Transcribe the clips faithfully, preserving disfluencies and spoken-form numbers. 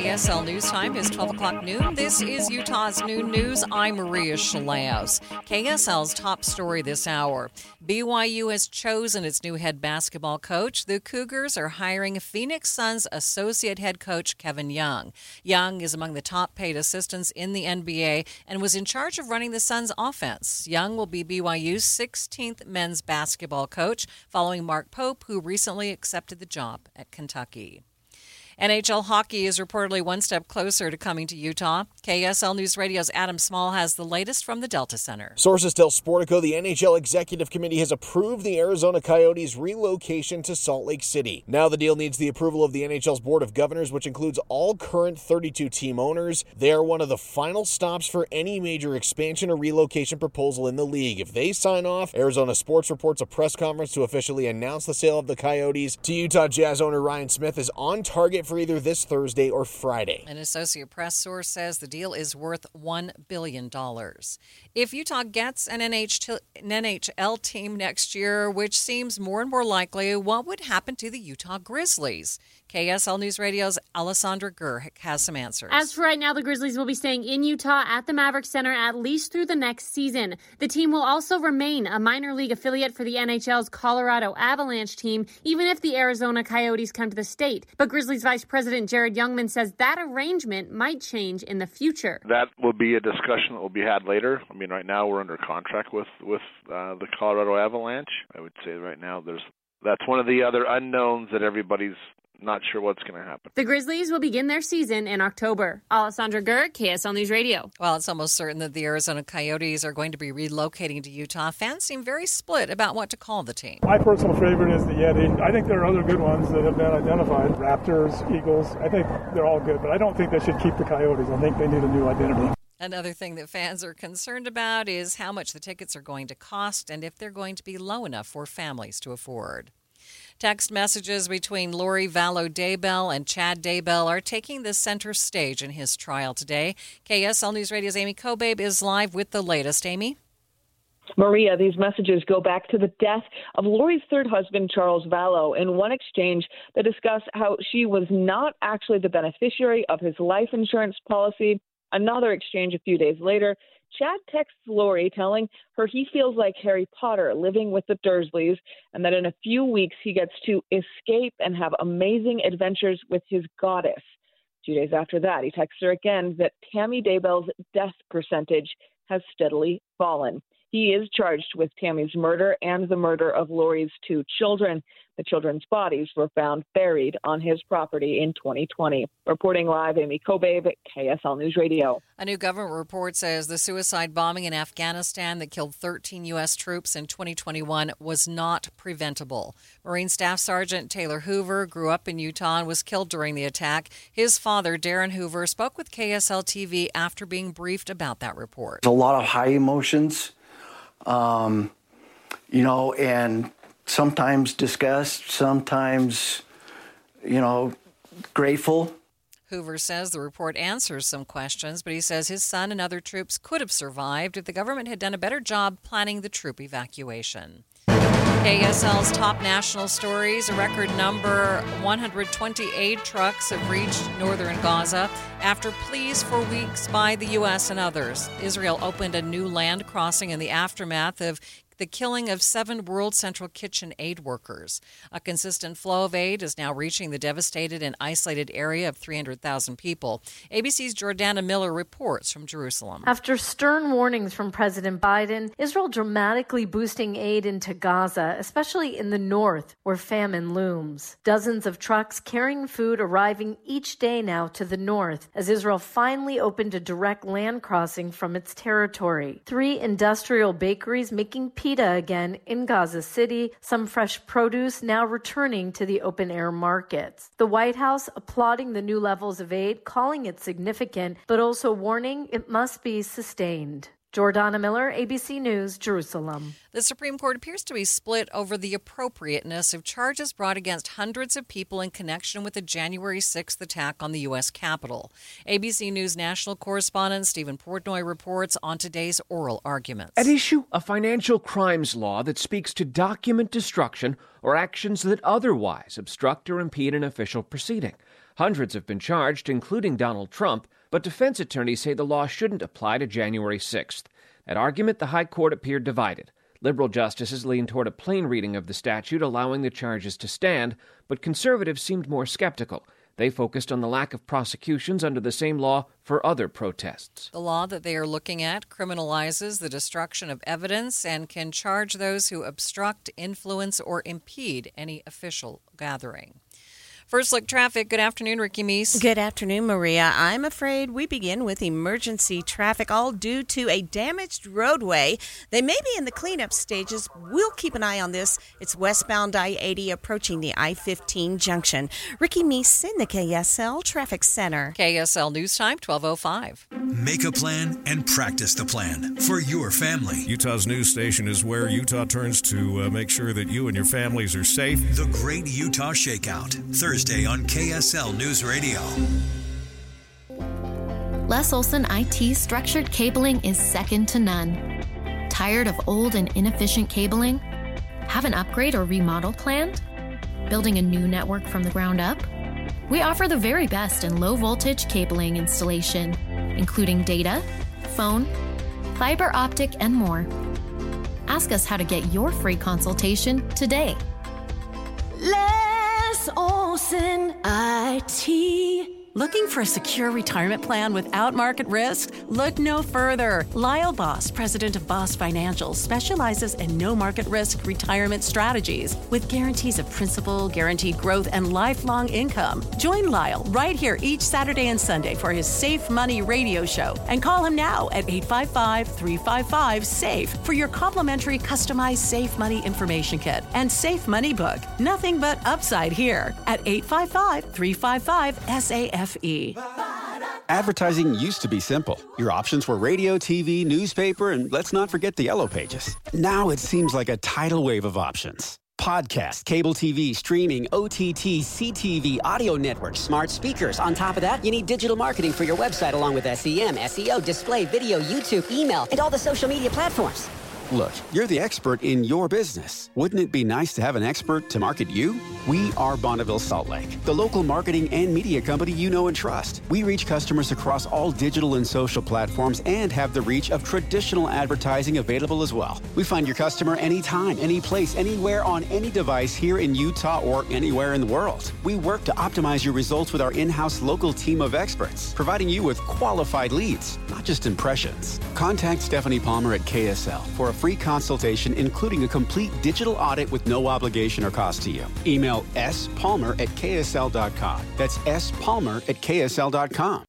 K S L News Time is twelve o'clock noon. This is Utah's Noon News. I'm Maria Shilaos. K S L's top story this hour. B Y U has chosen its new head basketball coach. The Cougars are hiring Phoenix Suns associate head coach Kevin Young. Young is among the top paid assistants in the N B A and was in charge of running the Suns offense. Young will be B Y U's sixteenth men's basketball coach, following Mark Pope, who recently accepted the job at Kentucky. N H L hockey is reportedly one step closer to coming to Utah. K S L News Radio's Adam Small has the latest from the Delta Center. Sources tell Sportico the N H L Executive Committee has approved the Arizona Coyotes' relocation to Salt Lake City. Now the deal needs the approval of the N H L's Board of Governors, which includes all current thirty-two team owners. They are one of the final stops for any major expansion or relocation proposal in the league. If they sign off, Arizona Sports reports a press conference to officially announce the sale of the Coyotes to Utah Jazz owner Ryan Smith is on target for either this Thursday or Friday. An Associate Press source says the deal is worth one billion dollars. If Utah gets an N H L team next year, which seems more and more likely, what would happen to the Utah Grizzlies? K S L News Radio's Alessandra Gurr has some answers. As for right now, the Grizzlies will be staying in Utah at the Maverik Center at least through the next season. The team will also remain a minor league affiliate for the N H L's Colorado Avalanche team, even if the Arizona Coyotes come to the state. But Grizzlies Vice President Jared Youngman says that arrangement might change in the future. That will be a discussion that will be had later. I mean, right now we're under contract with, with uh, the Colorado Avalanche. I would say right now there's that's one of the other unknowns that everybody's not sure what's going to happen. The Grizzlies will begin their season in October. Alessandra Gurr, K S L News Radio. Well, it's almost certain that the Arizona Coyotes are going to be relocating to Utah. Fans seem very split about what to call the team. My personal favorite is the Yeti. I think there are other good ones that have been identified. Raptors, Eagles. I think they're all good, but I don't think they should keep the Coyotes. I think they need a new identity. Another thing that fans are concerned about is how much the tickets are going to cost and if they're going to be low enough for families to afford. Text messages between Lori Vallow Daybell and Chad Daybell are taking the center stage in his trial today. K S L News Radio's Amy Kobabe is live with the latest. Amy? Maria, these messages go back to the death of Lori's third husband, Charles Vallow, in one exchange that discussed how she was not actually the beneficiary of his life insurance policy. Another exchange a few days later, Chad texts Lori telling her he feels like Harry Potter living with the Dursleys and that in a few weeks he gets to escape and have amazing adventures with his goddess. Two days after that, he texts her again that Tammy Daybell's death percentage has steadily fallen. He is charged with Tammy's murder and the murder of Lori's two children. The children's bodies were found buried on his property in twenty twenty. Reporting live, Amy Kobabe, K S L News Radio. A new government report says the suicide bombing in Afghanistan that killed thirteen U S troops in twenty twenty-one was not preventable. Marine Staff Sergeant Taylor Hoover grew up in Utah and was killed during the attack. His father, Darren Hoover, spoke with K S L T V after being briefed about that report. There's a lot of high emotions, um, you know, and sometimes disgust, sometimes, you know, grateful. Hoover says the report answers some questions, but he says his son and other troops could have survived if the government had done a better job planning the troop evacuation. K S L's top national stories. A record number one hundred twenty aid trucks have reached northern Gaza after pleas for weeks by the U S and others. Israel opened a new land crossing in the aftermath of the killing of seven World Central Kitchen aid workers. A consistent flow of aid is now reaching the devastated and isolated area of three hundred thousand people. A B C's Jordana Miller reports from Jerusalem. After stern warnings from President Biden, Israel dramatically boosting aid into Gaza, especially in the north, where famine looms. Dozens of trucks carrying food arriving each day now to the north, as Israel finally opened a direct land crossing from its territory. Three industrial bakeries making pita again in Gaza City, some fresh produce now returning to the open-air markets. The White House applauding the new levels of aid, calling it significant, but also warning it must be sustained. Jordana Miller, A B C News, Jerusalem. The Supreme Court appears to be split over the appropriateness of charges brought against hundreds of people in connection with the January sixth attack on the U S Capitol. A B C News national correspondent Stephen Portnoy reports on today's oral arguments. At issue, a financial crimes law that speaks to document destruction or actions that otherwise obstruct or impede an official proceeding. Hundreds have been charged, including Donald Trump, but defense attorneys say the law shouldn't apply to January sixth. At argument, the High Court appeared divided. Liberal justices leaned toward a plain reading of the statute, allowing the charges to stand, but conservatives seemed more skeptical. They focused on the lack of prosecutions under the same law for other protests. The law that they are looking at criminalizes the destruction of evidence and can charge those who obstruct, influence, or impede any official gathering. First Look Traffic. Good afternoon, Ricky Meese. Good afternoon, Maria. I'm afraid we begin with emergency traffic, all due to a damaged roadway. They may be in the cleanup stages. We'll keep an eye on this. It's westbound I eighty approaching the I fifteen junction. Ricky Meese in the K S L Traffic Center. K S L News Time, twelve oh five. Make a plan and practice the plan for your family. Utah's news station is where Utah turns to uh, make sure that you and your families are safe. The Great Utah Shakeout, Thursday on K S L News Radio. Les Olson I T structured cabling is second to none. Tired of old and inefficient cabling? Have an upgrade or remodel planned? Building a new network from the ground up? We offer the very best in low-voltage cabling installation, including data, phone, fiber optic, and more. Ask us how to get your free consultation today. Les Olson I T. Looking for a secure retirement plan without market risk? Look no further. Lyle Boss, president of Boss Financial, specializes in no market risk retirement strategies with guarantees of principal, guaranteed growth, and lifelong income. Join Lyle right here each Saturday and Sunday for his Safe Money radio show and call him now at eight five five, three five five, SAFE for your complimentary customized Safe Money information kit and Safe Money book. Nothing but upside here at eight five five, three five five, SAFE. Advertising used to be simple. Your options were radio, T V, newspaper, and let's not forget the yellow pages. Now it seems like a tidal wave of options. Podcast, cable T V, streaming, O T T, C T V, audio networks, smart speakers. On top of that, you need digital marketing for your website along with S E M, S E O, display, video, YouTube, email, and all the social media platforms. Look, you're the expert in your business. Wouldn't it be nice to have an expert to market you? We are Bonneville Salt Lake, the local marketing and media company you know and trust. We reach customers across all digital and social platforms and have the reach of traditional advertising available as well. We find your customer anytime, any place, anywhere on any device here in Utah or anywhere in the world. We work to optimize your results with our in-house local team of experts, providing you with qualified leads, not just impressions. Contact Stephanie Palmer at K S L for a free consultation, including a complete digital audit with no obligation or cost to you. Email s palmer at k s l dot com. That's s palmer at k s l dot com.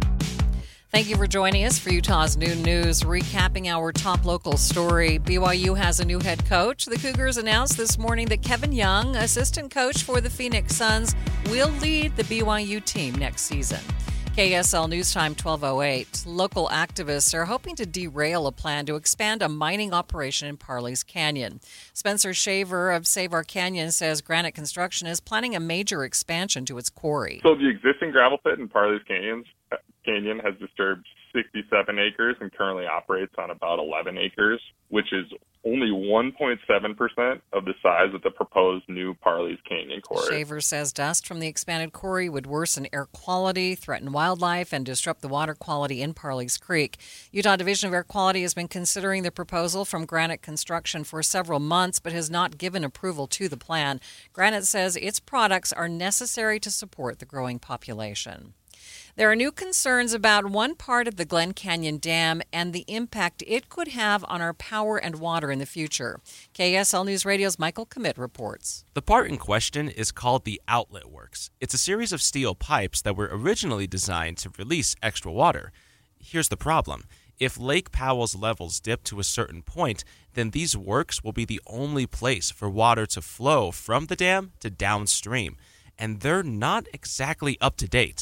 Thank you for joining us for Utah's Noon News, recapping our top local story. B Y U has a new head coach. The Cougars announced this morning that Kevin Young, assistant coach for the Phoenix Suns, will lead the B Y U team next season. K S L News Time, twelve oh eight. Local activists are hoping to derail a plan to expand a mining operation in Parley's Canyon. Spencer Shaver of Save Our Canyon says Granite Construction is planning a major expansion to its quarry. So the existing gravel pit in Parley's Canyons, Canyon has disturbed sixty-seven acres and currently operates on about eleven acres, which is only one point seven percent of the size of the proposed new Parley's Canyon quarry. Shaver says dust from the expanded quarry would worsen air quality, threaten wildlife, and disrupt the water quality in Parley's Creek. Utah Division of Air Quality has been considering the proposal from Granite Construction for several months, but has not given approval to the plan. Granite says its products are necessary to support the growing population. There are new concerns about one part of the Glen Canyon Dam and the impact it could have on our power and water in the future. K S L News Radio's Michael Commit reports. The part in question is called the Outlet Works. It's a series of steel pipes that were originally designed to release extra water. Here's the problem. If Lake Powell's levels dip to a certain point, then these works will be the only place for water to flow from the dam to downstream. And they're not exactly up to date.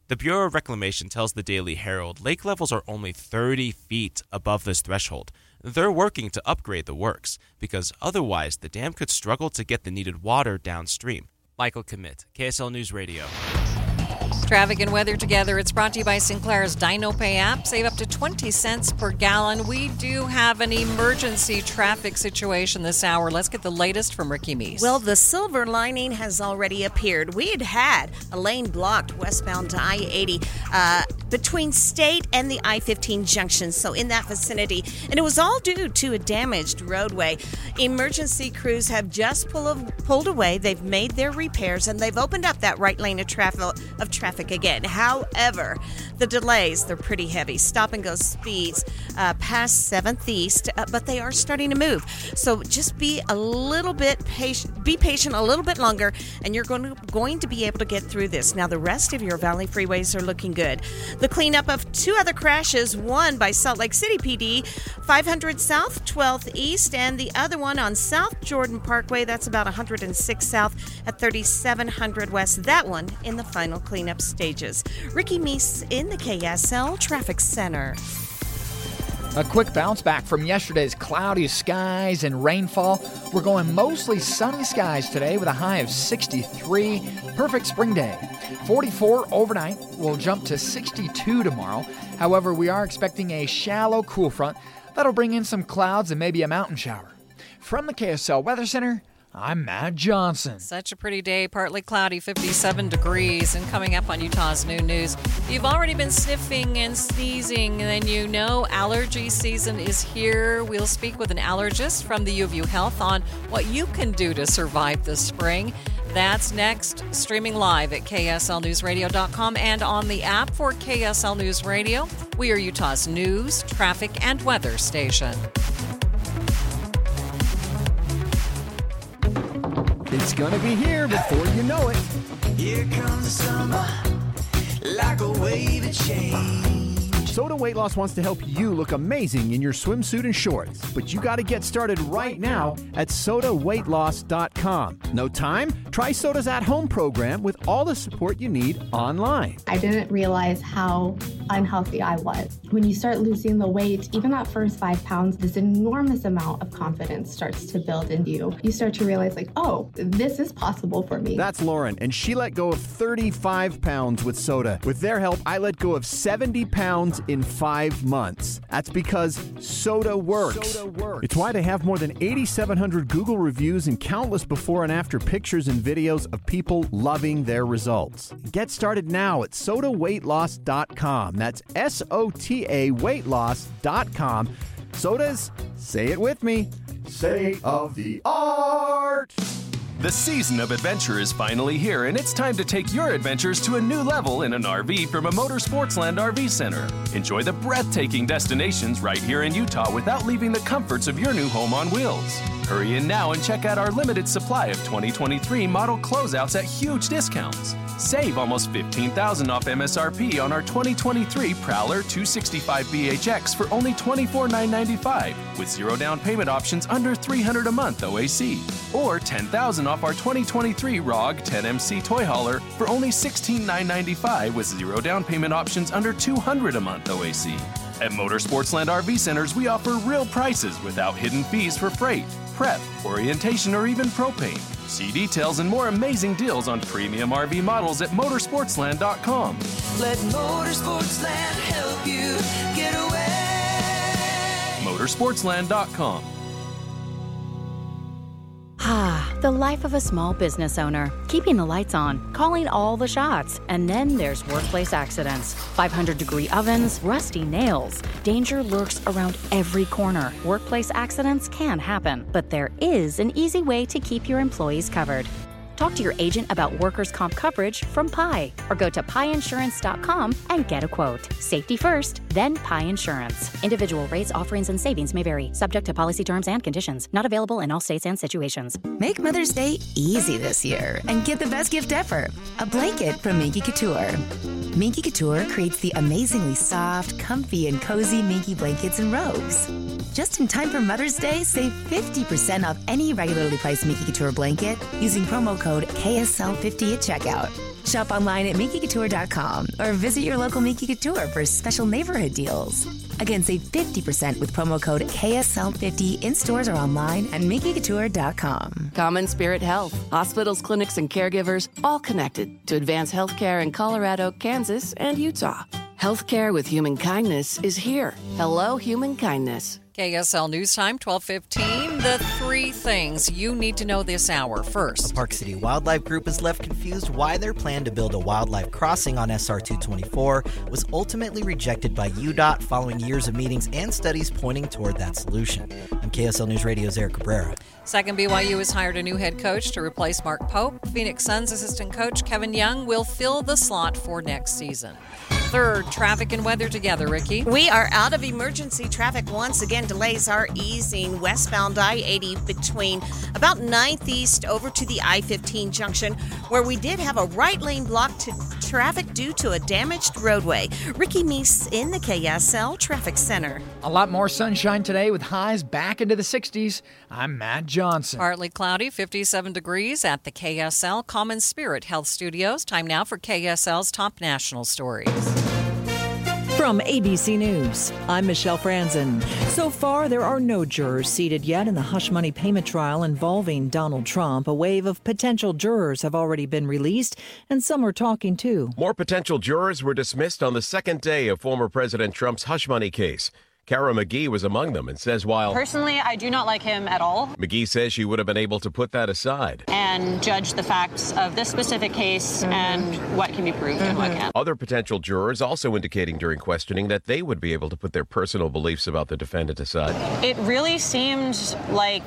The Bureau of Reclamation tells the Daily Herald lake levels are only thirty feet above this threshold. They're working to upgrade the works, because otherwise the dam could struggle to get the needed water downstream. Michael Commit, K S L News Radio. Traffic and weather together. It's brought to you by Sinclair's DinoPay app. Save up to twenty cents per gallon. We do have an emergency traffic situation this hour. Let's get the latest from Ricky Meese. Well, the silver lining has already appeared. We had had a lane blocked westbound to I eighty uh, between State and the I fifteen junction, so in that vicinity. And it was all due to a damaged roadway. Emergency crews have just pull, pulled away. They've made their repairs, and they've opened up that right lane of traffic of traffic again. However, the delays, they're pretty heavy. Stop and go speeds uh, past seventh East, uh, but they are starting to move. So just be a little bit patient, be patient a little bit longer, and you're going to, going to be able to get through this. Now, the rest of your Valley freeways are looking good. The cleanup of two other crashes, one by Salt Lake City P D, five hundred South, twelfth East, and the other one on South Jordan Parkway. That's about one hundred six South at thirty-seven hundred West. That one in the final cleanup stages. Ricky Meese in the K S L Traffic Center. A quick bounce back from yesterday's cloudy skies and rainfall. We're going mostly sunny skies today with a high of sixty-three. Perfect spring day. forty-four overnight. We'll jump to sixty-two tomorrow. However, we are expecting a shallow cool front that'll bring in some clouds and maybe a mountain shower. From the K S L Weather Center, I'm Matt Johnson. Such a pretty day, partly cloudy, fifty-seven degrees. And coming up on Utah's Noon News, if you've already been sniffing and sneezing, then you know allergy season is here. We'll speak with an allergist from the U of U Health on what you can do to survive the spring. That's next, streaming live at K S L news radio dot com and on the app for K S L News Radio. We are Utah's news, traffic, and weather station. It's gonna be here before you know it. Here comes the summer, like a wave of change. Soda Weight Loss wants to help you look amazing in your swimsuit and shorts, but you got to get started right now at soda weight loss dot com. No time? Try Soda's at-home program with all the support you need online. I didn't realize how unhealthy I was. When you start losing the weight, even that first five pounds, this enormous amount of confidence starts to build into you. You start to realize, like, oh, this is possible for me. That's Lauren, and she let go of thirty-five pounds with Soda. With their help, I let go of seventy pounds in five months. That's because Soda works. Soda works. It's why they have more than eighty-seven hundred Google reviews and countless before and after pictures and videos of people loving their results. Get started now at soda weight loss dot com. That's S O T A weight loss dot com. Sodas, say it with me, state of the art. The season of adventure is finally here, and it's time to take your adventures to a new level in an R V from a Motorsportsland R V Center. Enjoy the breathtaking destinations right here in Utah without leaving the comforts of your new home on wheels. Hurry in now and check out our limited supply of twenty twenty-three model closeouts at huge discounts. Save almost fifteen thousand dollars off M S R P on our twenty twenty-three Prowler two sixty-five B H X for only twenty-four thousand nine hundred ninety-five dollars with zero down payment options under three hundred dollars a month O A C. Or ten thousand dollars off our twenty twenty-three R O G ten M C Toy Hauler for only sixteen thousand nine hundred ninety-five dollars with zero down payment options under two hundred dollars a month O A C. At Motorsportsland R V Centers, we offer real prices without hidden fees for freight, prep, orientation, or even propane. See details and more amazing deals on premium R V models at motorsportsland dot com. Let Motorsportsland help you get away. motorsportsland dot com. Ah, the life of a small business owner. Keeping the lights on, calling all the shots. And then there's workplace accidents. five hundred degree ovens, rusty nails. Danger lurks around every corner. Workplace accidents can happen, but there is an easy way to keep your employees covered. Talk to your agent about workers' comp coverage from P I, or go to pie insurance dot com and get a quote. Safety first, then P I Insurance. Individual rates, offerings, and savings may vary, subject to policy terms and conditions. Not available in all states and situations. Make Mother's Day easy this year and get the best gift ever, a blanket from Minky Couture. Minky Couture creates the amazingly soft, comfy, and cozy Minky blankets and robes. Just in time for Mother's Day, save fifty percent off any regularly priced Minky Couture blanket using promo code K S L fifty at checkout. Shop online at Minky Couture dot com or visit your local Minky Couture for special neighborhood deals. Again, save fifty percent with promo code K S L fifty in stores or online at Minky Couture dot com. Common Spirit Health. Hospitals, clinics, and caregivers all connected to advance healthcare in Colorado, Kansas, and Utah. Healthcare with human kindness is here. Hello, human kindness. K S L News Time, twelve fifteen. The three things you need to know this hour. First, the Park City Wildlife Group is left confused why their plan to build a wildlife crossing on S R two twenty-four was ultimately rejected by U D O T following years of meetings and studies pointing toward that solution. I'm K S L News Radio's Eric Cabrera. Second, B Y U has hired a new head coach to replace Mark Pope. Phoenix Suns assistant coach Kevin Young will fill the slot for next season. Third, traffic and weather together, Ricky. We are out of emergency traffic once again. Delays are easing westbound I eighty between about ninth East over to the I fifteen junction, where we did have a right lane block to traffic due to a damaged roadway. Ricky Meese in the K S L Traffic Center. A lot more sunshine today with highs back into the sixties. I'm Matt Johnson. Partly cloudy, fifty-seven degrees at the K S L Common Spirit Health Studios. Time now for K S L's top national stories. From A B C News, I'm Michelle Franzen. So far, there are no jurors seated yet in the hush money payment trial involving Donald Trump. A wave of potential jurors have already been released, and some are talking too. More potential jurors were dismissed on the second day of former President Trump's hush money case. Kara McGee was among them and says while personally I do not like him at all, McGee says she would have been able to put that aside and judge the facts of this specific case mm-hmm. and what can be proved mm-hmm. and what can't. Other potential jurors also indicating during questioning that they would be able to put their personal beliefs about the defendant aside. It really seemed like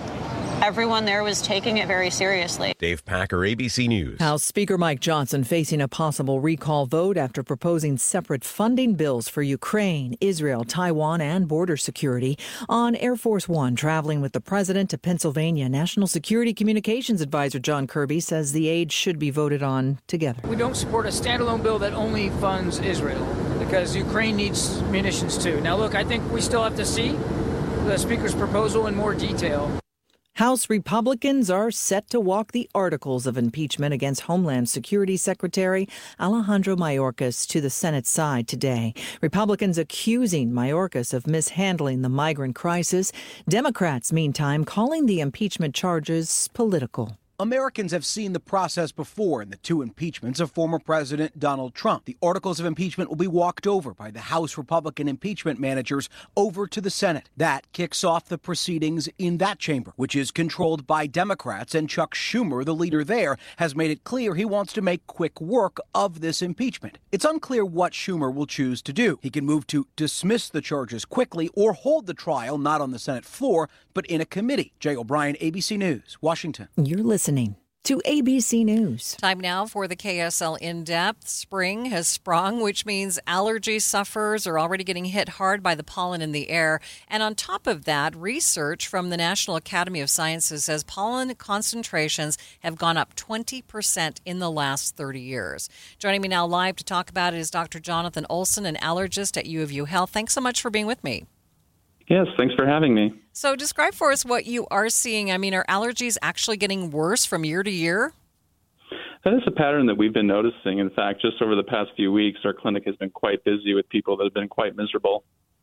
everyone there was taking it very seriously. Dave Packer, A B C News. House Speaker Mike Johnson facing a possible recall vote after proposing separate funding bills for Ukraine, Israel, Taiwan, and border security. On Air Force One, traveling with the president to Pennsylvania, National Security Communications Advisor John Kirby says the aid should be voted on together. We don't support a standalone bill that only funds Israel because Ukraine needs munitions too. Now, look, I think we still have to see the Speaker's proposal in more detail. House Republicans are set to walk the articles of impeachment against Homeland Security Secretary Alejandro Mayorkas to the Senate side today. Republicans accusing Mayorkas of mishandling the migrant crisis. Democrats, meantime, calling the impeachment charges political. Americans have seen the process before in the two impeachments of former President Donald Trump. The articles of impeachment will be walked over by the House Republican impeachment managers over to the Senate. That kicks off the proceedings in that chamber, which is controlled by Democrats, and Chuck Schumer, the leader there, has made it clear he wants to make quick work of this impeachment. It's unclear what Schumer will choose to do. He can move to dismiss the charges quickly or hold the trial not on the Senate floor, but in a committee. Jay O'Brien, A B C News, Washington. You're listening to A B C News. Time now for the K S L In-Depth. Spring has sprung, which means allergy sufferers are already getting hit hard by the pollen in the air. And on top of that, research from the National Academy of Sciences says pollen concentrations have gone up twenty percent in the last thirty years. Joining me now live to talk about it is Doctor Jonathan Olson, an allergist at U of U Health. Thanks so much for being with me. Yes, thanks for having me. So describe for us what you are seeing. I mean, are allergies actually getting worse from year to year? That is a pattern that we've been noticing. In fact, just over the past few weeks, our clinic has been quite busy with people that have been quite miserable.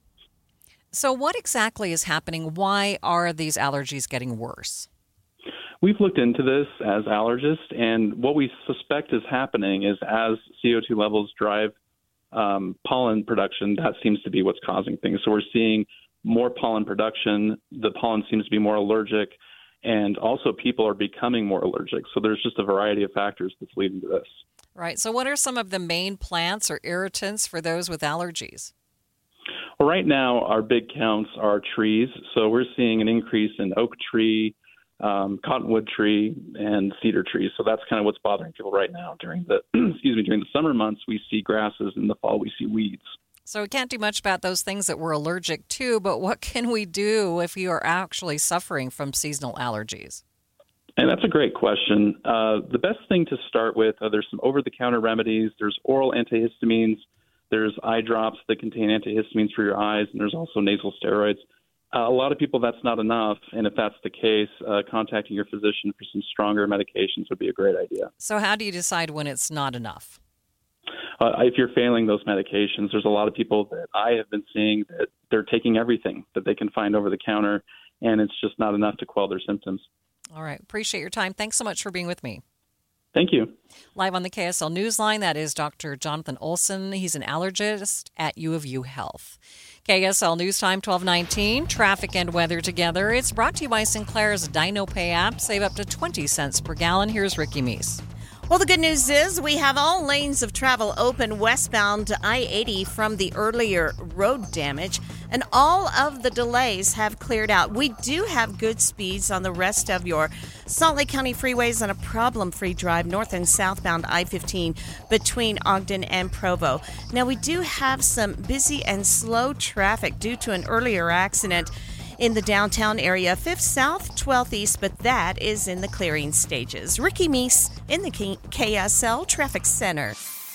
So what exactly is happening? Why are these allergies getting worse? We've looked into this as allergists, and what we suspect is happening is as C O two levels drive um, pollen production, that seems to be what's causing things. So we're seeing more pollen production, the pollen seems to be more allergic, and also people are becoming more allergic. So there's just a variety of factors that's leading to this. Right. So what are some of the main plants or irritants for those with allergies? Well, right now, our big counts are trees. So we're seeing an increase in oak tree, um, cottonwood tree, and cedar trees. So that's kind of what's bothering people right now. During the excuse me, during the summer months, we see grasses. In the fall, we see weeds. So we can't do much about those things that we're allergic to, but what can we do if you are actually suffering from seasonal allergies? And that's a great question. Uh, the best thing to start with, uh, there's some over-the-counter remedies. There's oral antihistamines. There's eye drops that contain antihistamines for your eyes, and there's also nasal steroids. Uh, a lot of people, that's not enough. And if that's the case, uh, contacting your physician for some stronger medications would be a great idea. So how do you decide when it's not enough? Uh, if you're failing those medications, there's a lot of people that I have been seeing that they're taking everything that they can find over the counter, and it's just not enough to quell their symptoms. All right. Appreciate your time. Thanks so much for being with me. Thank you. Live on the K S L Newsline, that is Doctor Jonathan Olson. He's an allergist at U of U Health. K S L News Time, twelve nineteen. Traffic and weather together. It's brought to you by Sinclair's DinoPay app. Save up to twenty cents per gallon. Here's Ricky Meese. Well, the good news is we have all lanes of travel open westbound to I eighty from the earlier road damage, and all of the delays have cleared out. We do have good speeds on the rest of your Salt Lake County freeways on a problem-free drive north and southbound I fifteen between Ogden and Provo. Now, we do have some busy and slow traffic due to an earlier accident in the downtown area, fifth South, twelfth East, but that is in the clearing stages. Ricky Meese in the K S L Traffic Center.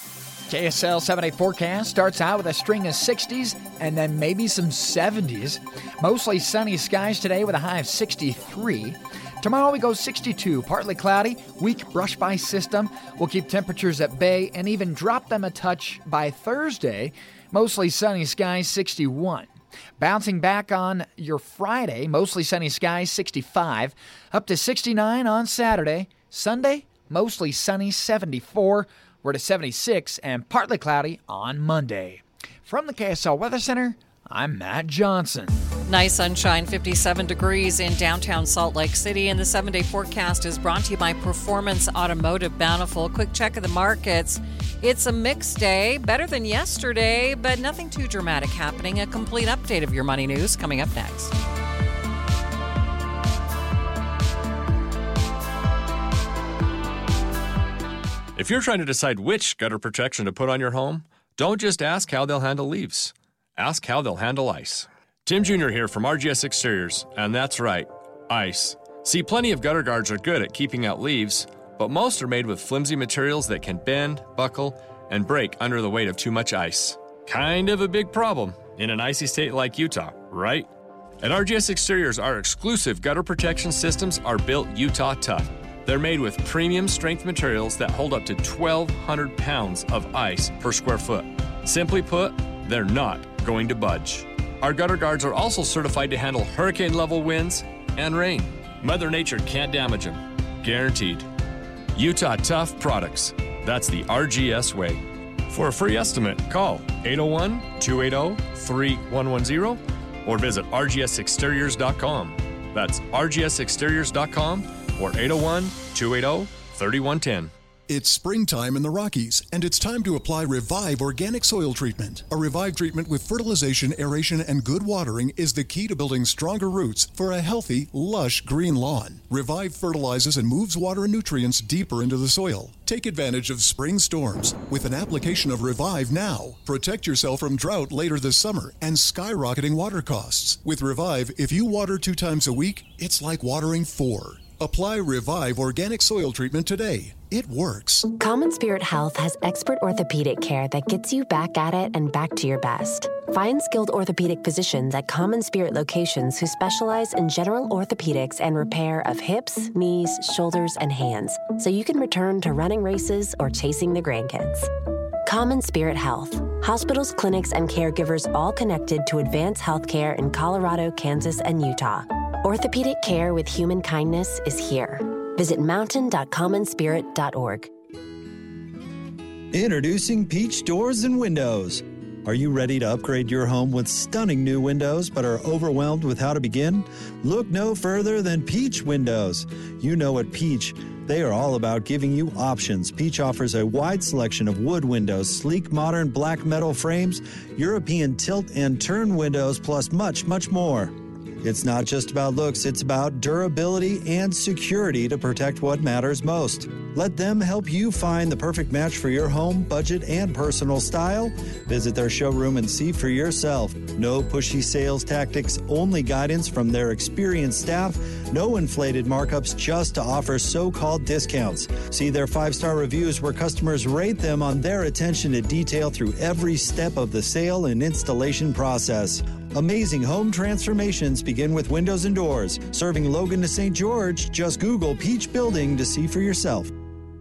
K S L seven-day forecast starts out with a string of sixties and then maybe some seventies. Mostly sunny skies today with a high of sixty-three. Tomorrow we go sixty-two, partly cloudy, weak brush-by system. We'll keep temperatures at bay and even drop them a touch by Thursday. Mostly sunny skies, sixty-one. Bouncing back on your Friday, mostly sunny skies, sixty-five. Up to sixty-nine on Saturday. Sunday, mostly sunny, seventy-four. We're to seventy-six and partly cloudy on Monday. From the K S L Weather Center, I'm Matt Johnson. Nice sunshine, fifty-seven degrees in downtown Salt Lake City. And the seven-day forecast is brought to you by Performance Automotive Bountiful. Quick check of the markets. It's a mixed day, better than yesterday, but nothing too dramatic happening. A complete update of your money news coming up next. If you're trying to decide which gutter protection to put on your home, don't just ask how they'll handle leaves. Ask how they'll handle ice. Tim Junior here from R G S Exteriors, and that's right, ice. See, plenty of gutter guards are good at keeping out leaves, but most are made with flimsy materials that can bend, buckle, and break under the weight of too much ice. Kind of a big problem in an icy state like Utah, right? At R G S Exteriors, our exclusive gutter protection systems are built Utah tough. They're made with premium strength materials that hold up to twelve hundred pounds of ice per square foot. Simply put, they're not going to budge. Our gutter guards are also certified to handle hurricane-level winds and rain. Mother Nature can't damage them. Guaranteed. Utah Tough Products. That's the R G S way. For a free estimate, call eight oh one, two eight oh, three one one zero or visit R G S exteriors dot com. That's R G S exteriors dot com or eight oh one, two eight oh, three one one zero. It's springtime in the Rockies, and it's time to apply Revive Organic Soil Treatment. A Revive treatment with fertilization, aeration, and good watering is the key to building stronger roots for a healthy, lush green lawn. Revive fertilizes and moves water and nutrients deeper into the soil. Take advantage of spring storms with an application of Revive now. Protect yourself from drought later this summer and skyrocketing water costs. With Revive, if you water two times a week, it's like watering four. Apply Revive Organic Soil Treatment today. It works. Common Spirit Health has expert orthopedic care that gets you back at it and back to your best. Find skilled orthopedic physicians at Common Spirit locations who specialize in general orthopedics and repair of hips, knees, shoulders, and hands, so you can return to running races or chasing the grandkids. Common Spirit Health. Hospitals, clinics, and caregivers all connected to advance healthcare in Colorado, Kansas, and Utah. Orthopedic care with human kindness is here. Visit mountain dot common spirit dot org. Introducing Peach Doors and Windows. Are you ready to upgrade your home with stunning new windows but are overwhelmed with how to begin? Look no further than Peach Windows. You know at Peach, they are all about giving you options. Peach offers a wide selection of wood windows, sleek modern black metal frames, European tilt and turn windows, plus much, much more. It's not just about looks, it's about durability and security to protect what matters most. Let them help you find the perfect match for your home, budget, and personal style. Visit their showroom and see for yourself. No pushy sales tactics, only guidance from their experienced staff. No inflated markups just to offer so-called discounts. See their five-star reviews where customers rate them on their attention to detail through every step of the sale and installation process. Amazing home transformations begin with windows and doors. Serving Logan to Saint George, just Google Peach Building to see for yourself.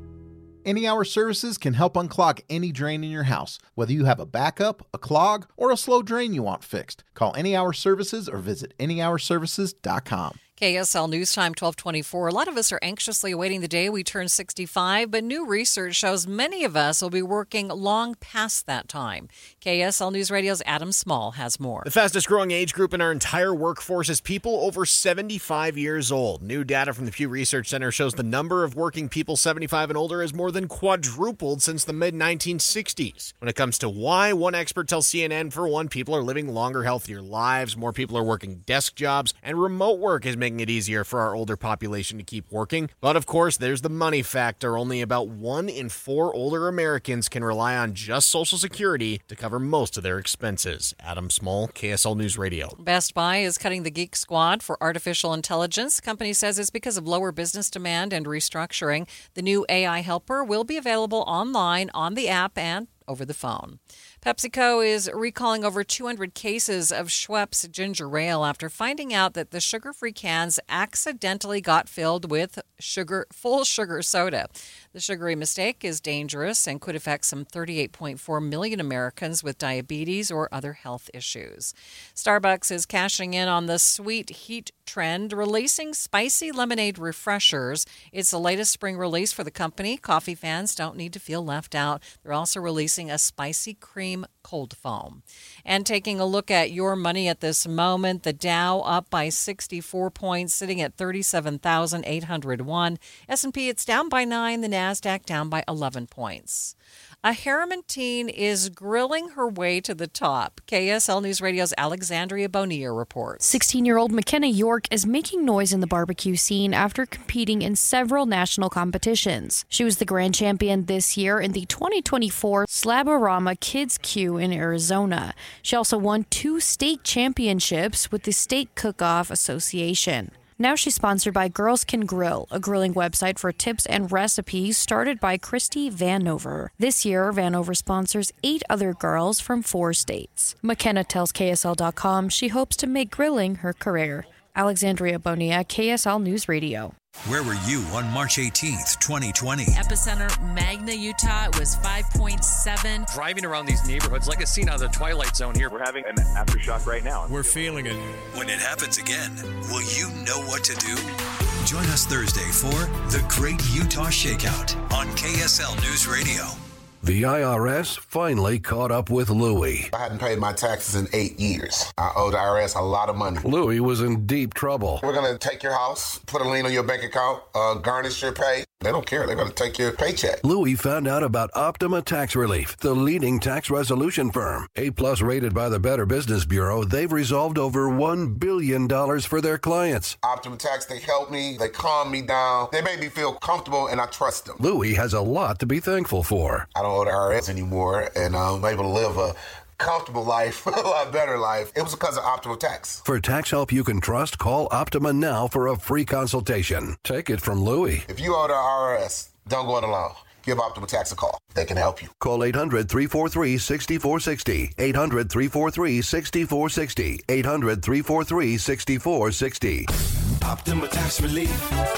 Any Hour Services can help unclog any drain in your house, whether you have a backup, a clog, or a slow drain you want fixed. Call Any Hour Services or visit any hour services dot com. K S L News Time twelve twenty-four. A lot of us are anxiously awaiting the day we turn sixty-five, but new research shows many of us will be working long past that time. K S L News Radio's Adam Small has more. The fastest growing age group in our entire workforce is people over seventy-five years old. New data from the Pew Research Center shows the number of working people seventy-five and older has more than quadrupled since the mid nineteen sixties. When it comes to why, one expert tells C N N, for one, people are living longer, healthier lives, more people are working desk jobs, and remote work is making it easier for our older population to keep working. But of course, there's the money factor. Only about one in four older Americans can rely on just Social Security to cover most of their expenses. Adam Small, K S L News Radio. Best Buy is cutting the Geek Squad for artificial intelligence. The company says it's because of lower business demand and restructuring. The new A I helper will be available online, on the app, and over the phone. PepsiCo is recalling over two hundred cases of Schweppes ginger ale after finding out that the sugar-free cans accidentally got filled with sugar, full sugar soda. The sugary mistake is dangerous and could affect some thirty-eight point four million Americans with diabetes or other health issues. Starbucks is cashing in on the sweet heat trend, releasing spicy lemonade refreshers. It's the latest spring release for the company. Coffee fans don't need to feel left out. They're also releasing a spicy cream cold foam. And taking a look at your money at this moment, the Dow up by sixty-four points, sitting at thirty-seven thousand eight hundred one. S and P, it's down by nine. The NASDAQ down by eleven points. A Harriman teen is grilling her way to the top. K S L News Radio's Alexandria Bonilla reports. sixteen-year-old McKenna York is making noise in the barbecue scene after competing in several national competitions. She was the grand champion this year in the twenty twenty-four Slaborama Kids Q in Arizona. She also won two state championships with the State Cook-Off Association. Now she's sponsored by Girls Can Grill, a grilling website for tips and recipes started by Christy Vanover. This year, Vanover sponsors eight other girls from four states. McKenna tells K S L dot com she hopes to make grilling her career. Alexandria Bonilla, K S L News Radio. Where were you on March eighteenth, twenty twenty? Epicenter, Magna, Utah. It was five point seven. Driving around these neighborhoods like a scene out of the Twilight Zone here. We're having an aftershock right now. We're feeling it. When it happens again, will you know what to do? Join us Thursday for The Great Utah Shakeout on K S L News Radio. The I R S finally caught up with Louie. I hadn't paid my taxes in eight years. I owe the I R S a lot of money. Louie was in deep trouble. We're going to take your house, put a lien on your bank account, uh, garnish your pay. They don't care. They're going to take your paycheck. Louie found out about Optima Tax Relief, the leading tax resolution firm. A-plus rated by the Better Business Bureau, they've resolved over one billion dollars for their clients. Optima Tax, they helped me. They calmed me down. They made me feel comfortable, and I trust them. Louie has a lot to be thankful for. I don't owe the I R S anymore, and I'm able to live a comfortable life, a lot better life. It was because of Optima Tax. For tax help you can trust, call Optima now for a free consultation. Take it from Louie. If you owe the I R S, don't go it alone. Give Optima Tax a call. They can help you. Call eight hundred, three four three, six four six zero. eight hundred, three four three, six four six zero. eight hundred, three four three, six four six zero. Optima Tax Relief.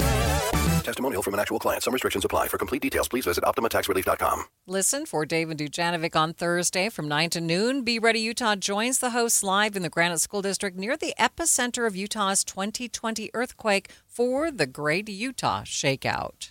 Testimonial from an actual client. Some restrictions apply. For complete details, please visit Optima Tax Relief dot com. Listen for David Dujanovic on Thursday from nine to noon. Be Ready Utah joins the hosts live in the Granite School District near the epicenter of Utah's twenty twenty earthquake for the Great Utah Shakeout.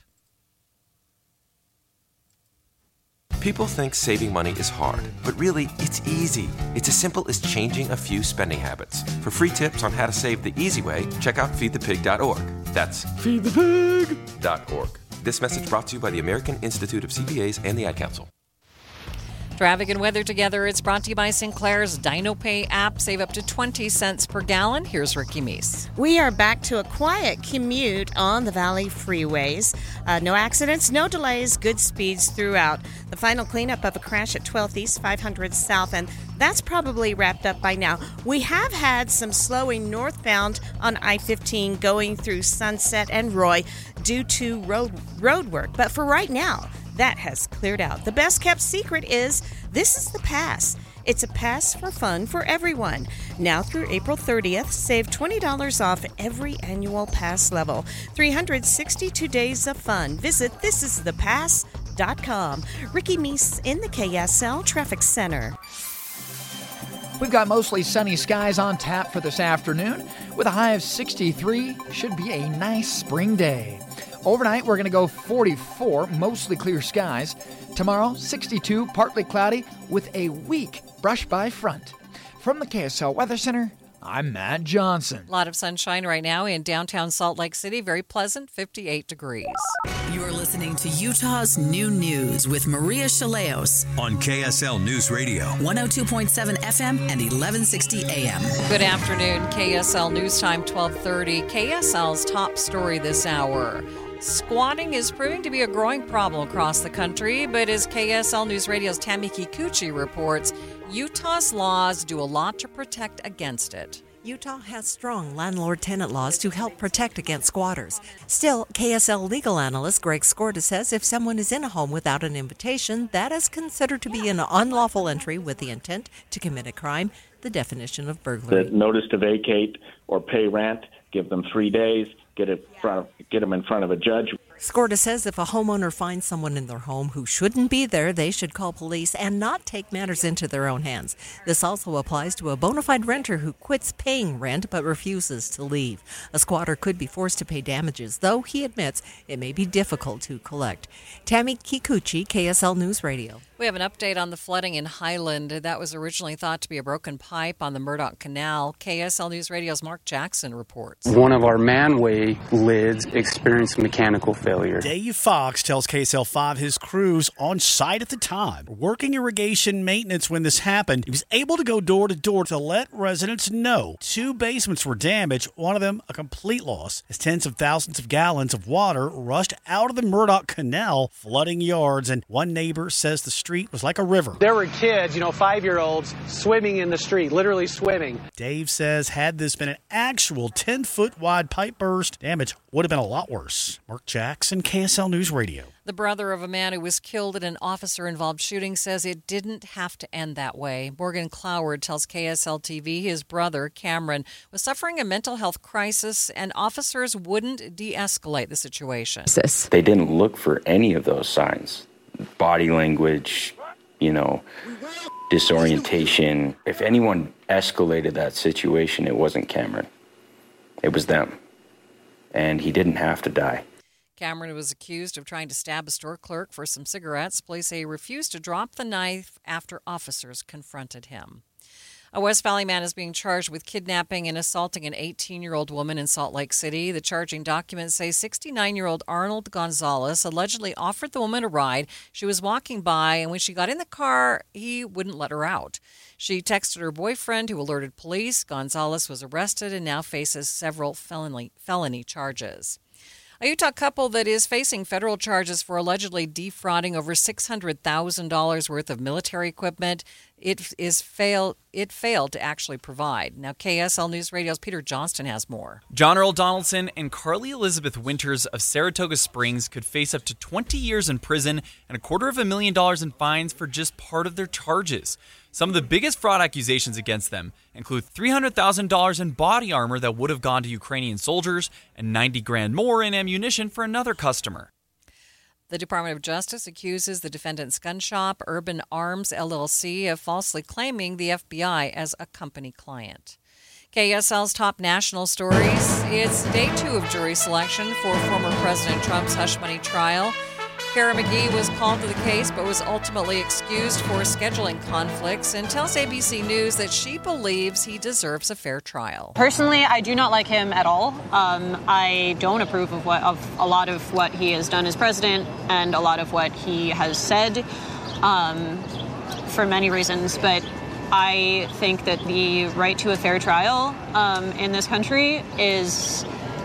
People think saving money is hard, but really, it's easy. It's as simple as changing a few spending habits. For free tips on how to save the easy way, check out feed the pig dot org. That's feed the pig dot org. This message brought to you by the American Institute of C P As and the Ad Council. Traffic and weather together. It's brought to you by Sinclair's DinoPay app. Save up to twenty cents per gallon. Here's Ricky Meese. We are back to a quiet commute on the Valley freeways. Uh, no accidents, no delays, good speeds throughout. The final cleanup of a crash at twelfth East, five hundred South, and that's probably wrapped up by now. We have had some slowing northbound on I fifteen going through Sunset and Roy due to road road work. But for right now, That has cleared out. The best kept secret is this is the pass. It's a pass for fun for everyone. Now through April thirtieth, save twenty dollars off every annual pass level. three hundred sixty-two days of fun. Visit this is the pass dot com. Ricky Meese in the K S L Traffic Center. We've got mostly sunny skies on tap for this afternoon with a high of sixty-three. Should be a nice spring day. Overnight, we're going to go forty-four, mostly clear skies. Tomorrow, sixty-two, partly cloudy with a weak brush-by front. From the K S L Weather Center, I'm Matt Johnson. A lot of sunshine right now in downtown Salt Lake City. Very pleasant, fifty-eight degrees. You're listening to Utah's New News with Maria Chaleos on K S L News Radio. one oh two point seven F M and eleven sixty A M. Good afternoon. K S L News Time, twelve thirty. K S L's top story this hour. Squatting is proving to be a growing problem across the country, but as K S L News Radio's Tammy Kikuchi reports, Utah's laws do a lot to protect against it. Utah has strong landlord-tenant laws to help protect against squatters. Still, K S L legal analyst Greg Skorda says if someone is in a home without an invitation, that is considered to be an unlawful entry with the intent to commit a crime, the definition of burglary. The notice to vacate or pay rent, give them three days, get it front of, get them in front of a judge. Skorda says if a homeowner finds someone in their home who shouldn't be there, they should call police and not take matters into their own hands. This also applies to a bona fide renter who quits paying rent but refuses to leave. A squatter could be forced to pay damages, though he admits it may be difficult to collect. Tammy Kikuchi, K S L News Radio. We have an update on the flooding in Highland. That was originally thought to be a broken pipe on the Murdoch Canal. K S L News Radio's Mark Jackson reports. One of our manway lids experienced mechanical failure. Dave Fox tells K S L five his crews on site at the time, working irrigation maintenance when this happened. He was able to go door to door to let residents know two basements were damaged, one of them a complete loss, as tens of thousands of gallons of water rushed out of the Murdoch Canal, flooding yards, and one neighbor says the street was like a river. There were kids, you know, five-year-olds swimming in the street, literally swimming. Dave says had this been an actual ten-foot wide pipe burst, damage would have been a lot worse. Mark Jackson, K S L News Radio. The brother of a man who was killed in an officer-involved shooting says it didn't have to end that way. Morgan Cloward tells K S L T V his brother, Cameron, was suffering a mental health crisis and officers wouldn't de-escalate the situation. They didn't look for any of those signs. Body language, you know, disorientation. If anyone escalated that situation, it wasn't Cameron. It was them. And he didn't have to die. Cameron was accused of trying to stab a store clerk for some cigarettes. Police say he refused to drop the knife after officers confronted him. A West Valley man is being charged with kidnapping and assaulting an eighteen-year-old woman in Salt Lake City. The charging documents say sixty-nine-year-old Arnold Gonzalez allegedly offered the woman a ride. She was walking by, and when she got in the car, he wouldn't let her out. She texted her boyfriend, who alerted police. Gonzalez was arrested and now faces several felony, felony charges. A Utah couple that is facing federal charges for allegedly defrauding over six hundred thousand dollars worth of military equipment. It is failed. It failed to actually provide. Now, K S L News Radio's Peter Johnston has more. John Earl Donaldson and Carly Elizabeth Winters of Saratoga Springs could face up to twenty years in prison and a quarter of a million dollars in fines for just part of their charges. Some of the biggest fraud accusations against them include three hundred thousand dollars in body armor that would have gone to Ukrainian soldiers and ninety grand more in ammunition for another customer. The Department of Justice accuses the defendant's gun shop, Urban Arms L L C, of falsely claiming the F B I as a company client. K S L's top national stories. It's day two of jury selection for former President Trump's hush money trial. Kara McGee was called to the case but was ultimately excused for scheduling conflicts and tells A B C News that she believes he deserves a fair trial. Personally, I do not like him at all. Um, I don't approve of what of a lot of what he has done as president and a lot of what he has said um, for many reasons. But I think that the right to a fair trial um, in this country is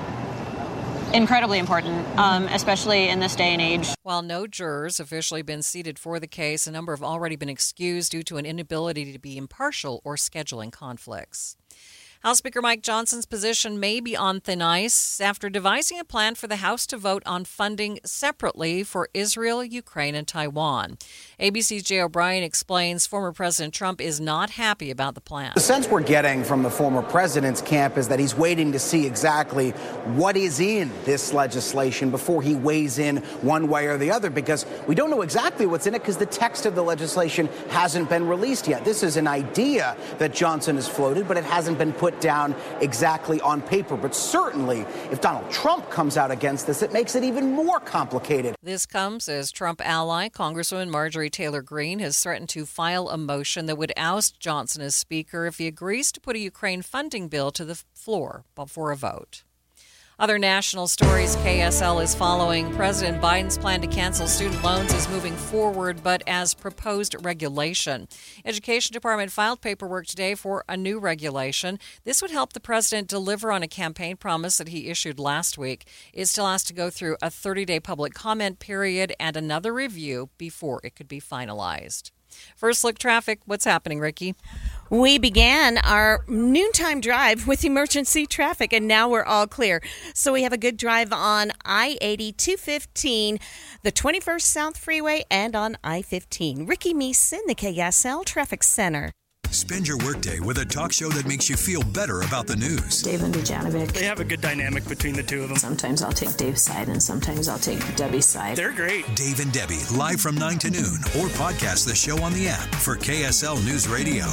incredibly important, um, especially in this day and age. While no jurors officially been seated for the case, a number have already been excused due to an inability to be impartial or scheduling conflicts. House Speaker Mike Johnson's position may be on thin ice after devising a plan for the House to vote on funding separately for Israel, Ukraine, and Taiwan. A B C's Jay O'Brien explains former President Trump is not happy about the plan. The sense we're getting from the former president's camp is that he's waiting to see exactly what is in this legislation before he weighs in one way or the other, because we don't know exactly what's in it because the text of the legislation hasn't been released yet. This is an idea that Johnson has floated, but it hasn't been put down exactly on paper. But certainly, if Donald Trump comes out against this, it makes it even more complicated. This comes as Trump ally Congresswoman Marjorie Taylor Greene has threatened to file a motion that would oust Johnson as Speaker if he agrees to put a Ukraine funding bill to the floor before a vote. Other national stories K S L is following. President Biden's plan to cancel student loans is moving forward, but as proposed regulation. Education Department filed paperwork today for a new regulation. This would help the president deliver on a campaign promise that he issued last week. It still has to go through a thirty-day public comment period and another review before it could be finalized. First look traffic. What's happening, Ricky? We began our noontime drive with emergency traffic, and now we're all clear. So we have a good drive on I eighty, two fifteen, the twenty-first South Freeway, and on I fifteen. Ricky Meese, the K S L Traffic Center. Spend your workday with a talk show that makes you feel better about the news. Dave and Dujanovic. They have a good dynamic between the two of them. Sometimes I'll take Dave's side and sometimes I'll take Debbie's side. They're great. Dave and Debbie, live from nine to noon, or podcast the show on the app for K S L News Radio.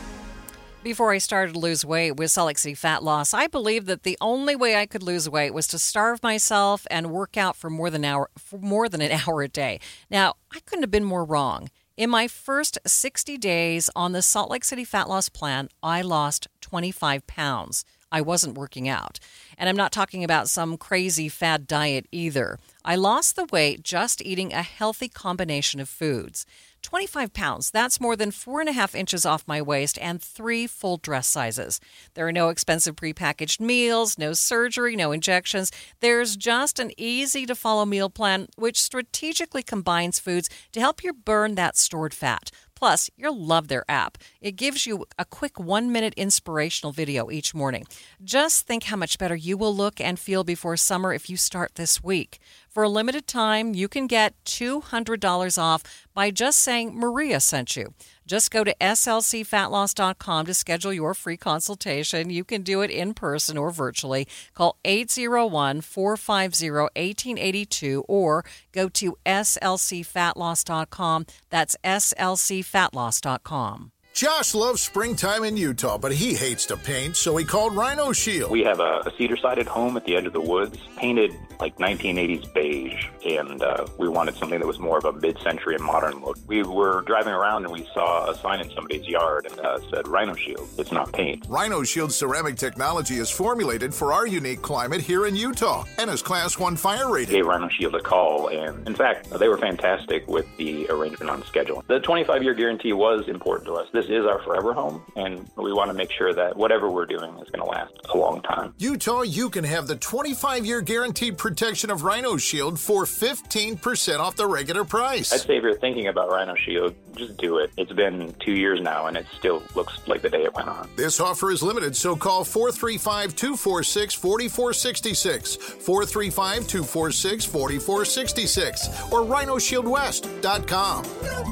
Before I started to lose weight with Salt Lake City Fat Loss, I believed that the only way I could lose weight was to starve myself and work out for more than an hour, for more than an hour a day. Now, I couldn't have been more wrong. In my first sixty days on the Salt Lake City Fat Loss Plan, I lost twenty-five pounds. I wasn't working out. And I'm not talking about some crazy fad diet either. I lost the weight just eating a healthy combination of foods. twenty-five pounds, that's more than four and a half inches off my waist and three full dress sizes. There are no expensive prepackaged meals, no surgery, no injections. There's just an easy-to-follow meal plan which strategically combines foods to help you burn that stored fat. Plus, you'll love their app. It gives you a quick one-minute inspirational video each morning. Just think how much better you will look and feel before summer if you start this week. For a limited time, you can get two hundred dollars off by just saying Maria sent you. Just go to S L C fat loss dot com to schedule your free consultation. You can do it in person or virtually. Call eight oh one, four five oh, one eight eight two or go to S L C fat loss dot com. That's S L C fat loss dot com. Josh loves springtime in Utah, but he hates to paint, so he called Rhino Shield. We have a, a cedar-sided home at the end of the woods, painted like nineteen eighties beige, and uh, we wanted something that was more of a mid-century and modern look. We were driving around and we saw a sign in somebody's yard and uh, said Rhino Shield. It's not paint. Rhino Shield's ceramic technology is formulated for our unique climate here in Utah and is Class one fire rated. Gave Rhino Shield a call, and in fact, they were fantastic with the arrangement on schedule. The twenty-five year guarantee was important to us. This is our forever home, and we want to make sure that whatever we're doing is going to last a long time. Utah, you can have the twenty-five year guaranteed protection of Rhino Shield for fifteen percent off the regular price. I'd say if you're thinking about Rhino Shield, just do it. It's been two years now, and it still looks like the day it went on. This offer is limited, so call four three five, two four six, four four six six, four three five, two four six, four four six six, or rhino shield west dot com.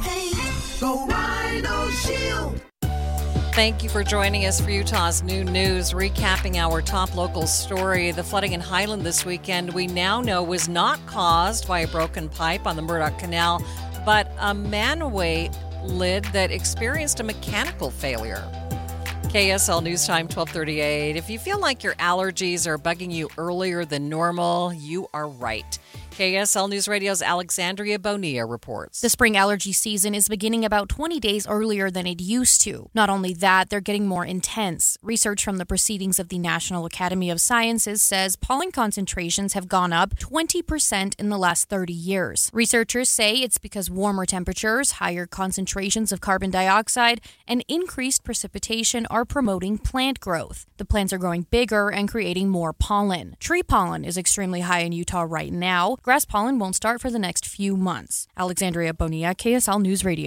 Go Rhino Shield. Thank you for joining us for Utah's Noon News, recapping our top local story. The flooding in Highland this weekend, we now know, was not caused by a broken pipe on the Murdoch Canal, but a manway lid that experienced a mechanical failure. K S L News Time, twelve thirty-eight. If you feel like your allergies are bugging you earlier than normal, you are right. K S L News Radio's Alexandria Bonilla reports. The spring allergy season is beginning about twenty days earlier than it used to. Not only that, they're getting more intense. Research from the Proceedings of the National Academy of Sciences says pollen concentrations have gone up twenty percent in the last thirty years. Researchers say it's because warmer temperatures, higher concentrations of carbon dioxide, and increased precipitation are promoting plant growth. The plants are growing bigger and creating more pollen. Tree pollen is extremely high in Utah right now. Grass pollen won't start for the next few months. Alexandria Bonilla, K S L News Radio.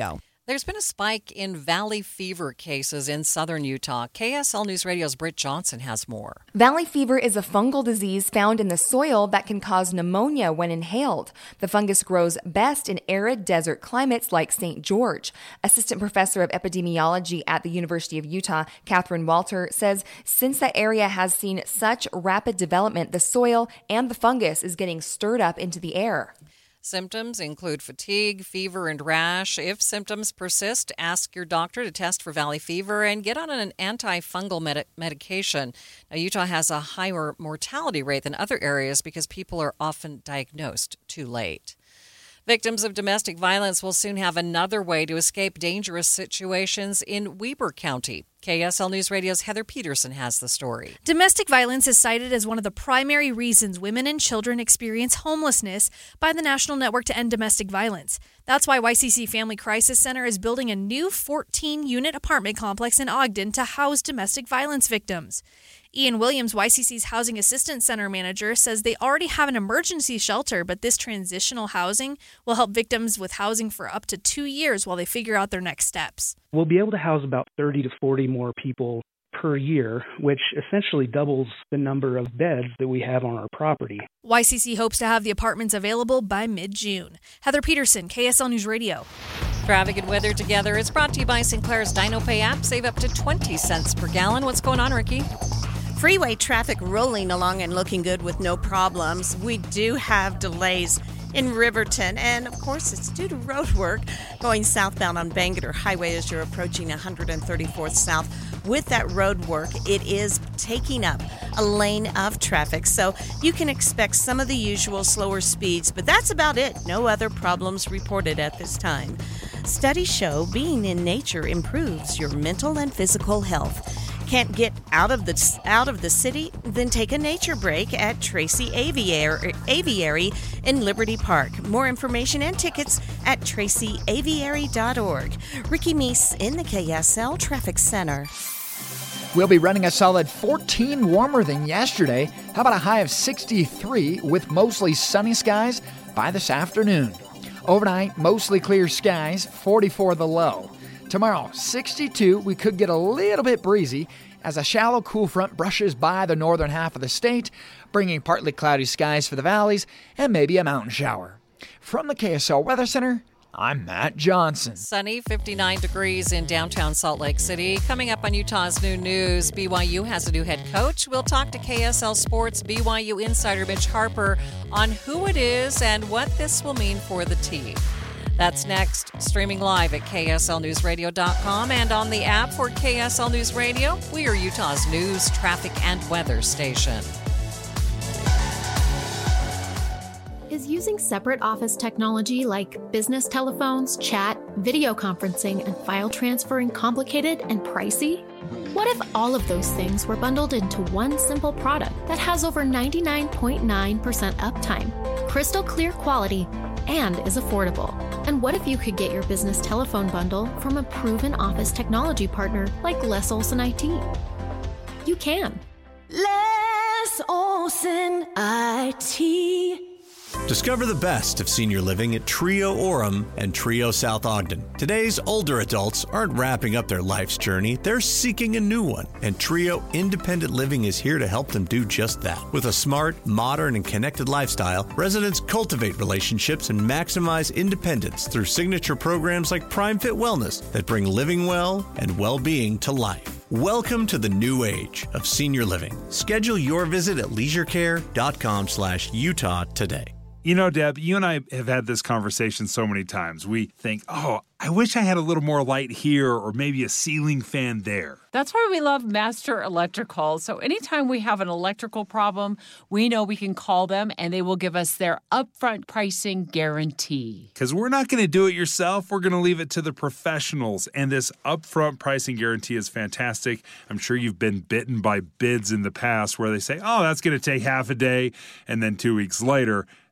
There's been a spike in valley fever cases in southern Utah. K S L News Radio's Britt Johnson has more. Valley fever is a fungal disease found in the soil that can cause pneumonia when inhaled. The fungus grows best in arid desert climates like Saint George. Assistant Professor of Epidemiology at the University of Utah, Catherine Walter, says since that area has seen such rapid development, the soil and the fungus is getting stirred up into the air. Symptoms include fatigue, fever, and rash. If symptoms persist, ask your doctor to test for valley fever and get on an antifungal med- medication. Now, Utah has a higher mortality rate than other areas because people are often diagnosed too late. Victims of domestic violence will soon have another way to escape dangerous situations in Weber County. K S L News Radio's Heather Peterson has the story. Domestic violence is cited as one of the primary reasons women and children experience homelessness by the National Network to End Domestic Violence. That's why Y C C Family Crisis Center is building a new fourteen-unit apartment complex in Ogden to house domestic violence victims. Ian Williams, Y C C's Housing Assistance Center manager, says they already have an emergency shelter, but this transitional housing will help victims with housing for up to two years while they figure out their next steps. We'll be able to house about thirty to forty more people per year, which essentially doubles the number of beds that we have on our property. Y C C hopes to have the apartments available by mid-June. Heather Peterson, K S L News Radio. Traffic and weather together is brought to you by Sinclair's DinoPay app. Save up to twenty cents per gallon. What's going on, Ricky? Freeway traffic rolling along and looking good with no problems. We do have delays in Riverton, and of course it's due to road work going southbound on Bangerter Highway as you're approaching one hundred thirty-fourth South. With that road work, it is taking up a lane of traffic, so you can expect some of the usual slower speeds, but that's about it. No other problems reported at this time. Studies show being in nature improves your mental and physical health. Can't get out of the out of the city? Then take a nature break at Tracy Aviary, Aviary in Liberty Park. More information and tickets at tracy aviary dot org. Ricky Meese in the K S L Traffic Center. We'll be running a solid fourteen warmer than yesterday. How about a high of sixty-three with mostly sunny skies by this afternoon? Overnight, mostly clear skies, forty-four the low. Tomorrow, sixty-two. We could get a little bit breezy as a shallow cool front brushes by the northern half of the state, bringing partly cloudy skies for the valleys and maybe a mountain shower. From the K S L Weather Center, I'm Matt Johnson. Sunny, fifty-nine degrees in downtown Salt Lake City. Coming up on Utah's New News, B Y U has a new head coach. We'll talk to K S L Sports B Y U insider Mitch Harper on who it is and what this will mean for the team. That's next, streaming live at K S L news radio dot com and on the app for K S L News Radio. We are Utah's news, traffic, and weather station. Is using separate office technology like business telephones, chat, video conferencing, and file transferring complicated and pricey? What if all of those things were bundled into one simple product that has over ninety-nine point nine percent uptime, crystal clear quality, and is affordable? And what if you could get your business telephone bundle from a proven office technology partner like Les Olson I T? You can. Les Olson I T. Discover the best of senior living at Trio Orem and Trio South Ogden. Today's older adults aren't wrapping up their life's journey, they're seeking a new one. And Trio Independent Living is here to help them do just that. With a smart, modern, and connected lifestyle, residents cultivate relationships and maximize independence through signature programs like Prime Fit Wellness that bring living well and well-being to life. Welcome to the new age of senior living. Schedule your visit at leisurecare.com slash Utah today. You know, Deb, you and I have had this conversation so many times. We think, oh, I wish I had a little more light here or maybe a ceiling fan there. That's why we love Master Electrical. So anytime we have an electrical problem, we know we can call them and they will give us their upfront pricing guarantee. Because we're not going to do it yourself. We're going to leave it to the professionals. And this upfront pricing guarantee is fantastic. I'm sure you've been bitten by bids in the past where they say, oh, that's going to take half a day. And then two weeks later,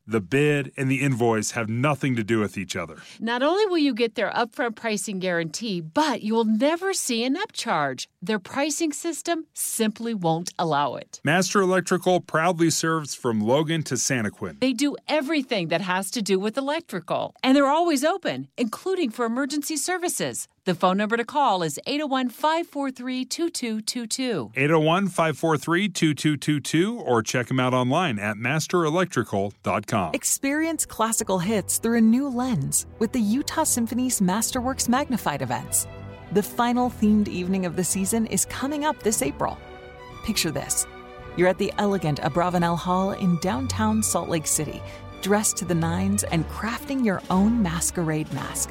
The bid and the invoice have nothing to do with each other. Not only will you get their upfront pricing guarantee, but you will never see an upcharge. Their pricing system simply won't allow it. Master Electrical proudly serves from Logan to Santaquin. They do everything that has to do with electrical, and they're always open, including for emergency services. The phone number to call is eight oh one, five four three, two two two two. eight oh one, five four three, two two two two or check them out online at master electrical dot com. Experience classical hits through a new lens with the Utah Symphony's Masterworks Magnified events. The final themed evening of the season is coming up this April. Picture this. You're at the elegant Abravanel Hall in downtown Salt Lake City, dressed to the nines and crafting your own masquerade mask.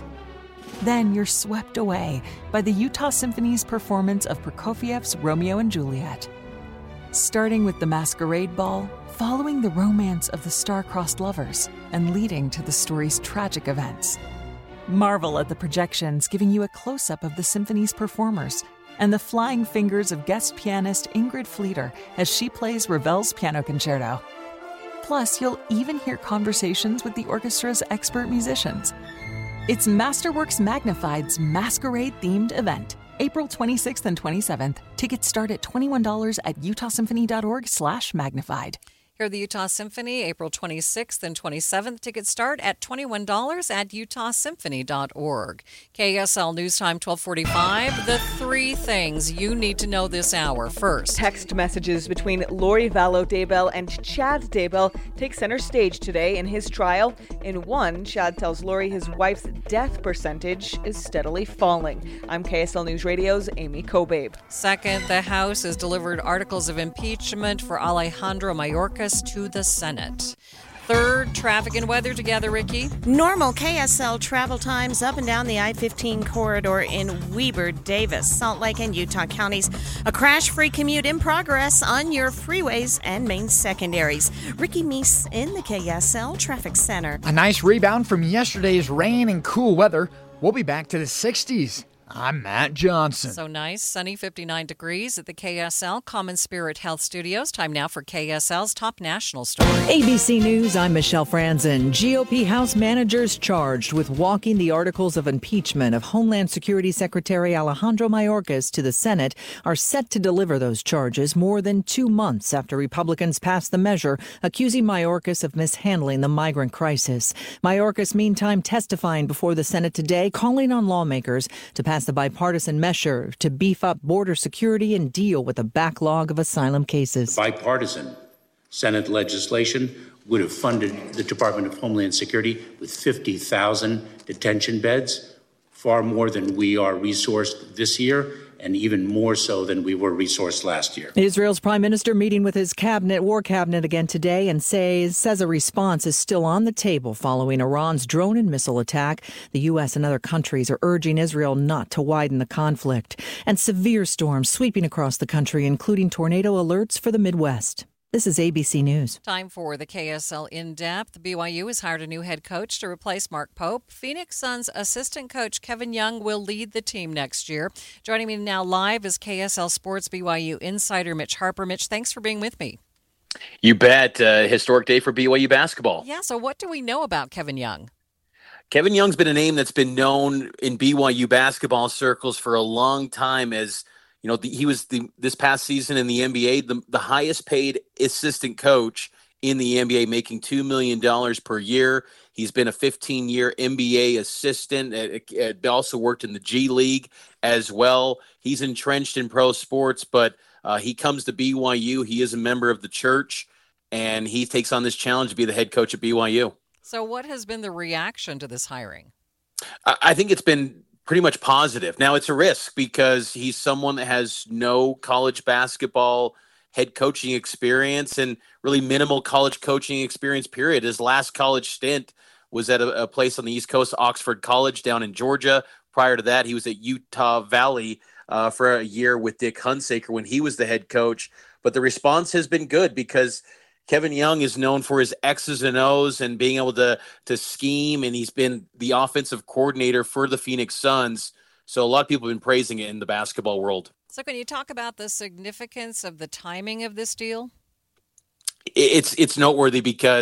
Then you're swept away by the Utah Symphony's performance of Prokofiev's Romeo and Juliet. Starting with the Masquerade Ball, following the romance of the star-crossed lovers, and leading to the story's tragic events. Marvel at the projections giving you a close-up of the symphony's performers and the flying fingers of guest pianist Ingrid Fleeter as she plays Ravel's Piano Concerto. Plus, you'll even hear conversations with the orchestra's expert musicians. It's Masterworks Magnified's Masquerade-themed event, April twenty-sixth and twenty-seventh. Tickets start at twenty-one dollars at utahsymphony.org slash magnified. Hear the Utah Symphony, April twenty-sixth and twenty-seventh. Tickets start at twenty-one dollars at utah symphony dot org. K S L News Time, twelve forty-five. The three things you need to know this hour. First, text messages between Lori Vallow Daybell and Chad Daybell take center stage today in his trial. In one, Chad tells Lori his wife's death percentage is steadily falling. I'm K S L News Radio's Amy Kobabe. Second, the House has delivered articles of impeachment for Alejandro Mayorkas to the Senate. Third, traffic and weather together, Ricky. Normal K S L travel times up and down the I fifteen corridor in Weber, Davis, Salt Lake, and Utah counties. A crash-free commute in progress on your freeways and main secondaries. Ricky Meese in the K S L Traffic Center. A nice rebound from yesterday's rain and cool weather. We'll be back to the sixties. I'm Matt Johnson. So nice, sunny, fifty-nine degrees at the K S L Common Spirit Health Studios. Time now for K S L's top national story. A B C News, I'm Michelle Franzen. G O P House managers charged with walking the articles of impeachment of Homeland Security Secretary Alejandro Mayorkas to the Senate are set to deliver those charges more than two months after Republicans passed the measure accusing Mayorkas of mishandling the migrant crisis. Mayorkas, meantime, testifying before the Senate today, calling on lawmakers to pass the bipartisan measure to beef up border security and deal with a backlog of asylum cases. Bipartisan Senate legislation would have funded the Department of Homeland Security with fifty thousand detention beds, far more than we are resourced this year, and even more so than we were resourced last year. Israel's prime minister meeting with his cabinet, war cabinet again today, and says, says a response is still on the table following Iran's drone and missile attack. The U S and other countries are urging Israel not to widen the conflict. And severe storms sweeping across the country, including tornado alerts for the Midwest. This is A B C News. Time for the K S L In-Depth. B Y U has hired a new head coach to replace Mark Pope. Phoenix Suns assistant coach Kevin Young will lead the team next year. Joining me now live is K S L Sports B Y U insider Mitch Harper. Mitch, thanks for being with me. You bet. Uh, historic day for B Y U basketball. Yeah, so what do we know about Kevin Young? Kevin Young's been a name that's been known in B Y U basketball circles for a long time as You know, the, he was the this past season in the N B A, the, the highest paid assistant coach in the N B A, making two million dollars per year. He's been a fifteen-year N B A assistant, uh, uh, also worked in the G League as well. He's entrenched in pro sports, but uh, he comes to B Y U. He is a member of the church, and he takes on this challenge to be the head coach at B Y U. So what has been the reaction to this hiring? I, I think it's been pretty much positive. Now, it's a risk because he's someone that has no college basketball head coaching experience and really minimal college coaching experience, period. His last college stint was at a, a place on the East Coast, Oxford College down in Georgia. Prior to that, he was at Utah Valley uh, for a year with Dick Hunsaker when he was the head coach. But the response has been good because Kevin Young is known for his X's and O's and being able to to scheme, and he's been the offensive coordinator for the Phoenix Suns. So a lot of people have been praising it in the basketball world. So can you talk about the significance of the timing of this deal? It's it's noteworthy because